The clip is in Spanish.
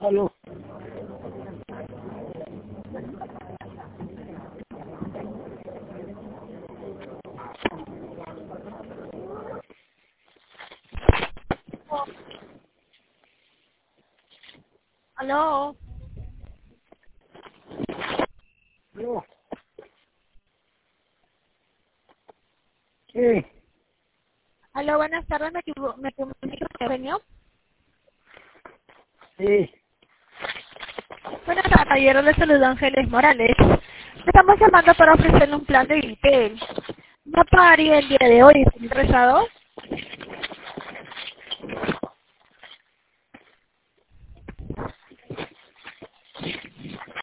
Aló. Aló. Aló. Sí, Aló, buenas tardes. Me comunico con Eugenio. sí. Buenas tardes, ayer le saludo Ángeles Morales. Estamos llamando para ofrecerle un plan de Intel. No pagaría el día de hoy, ¿está interesado?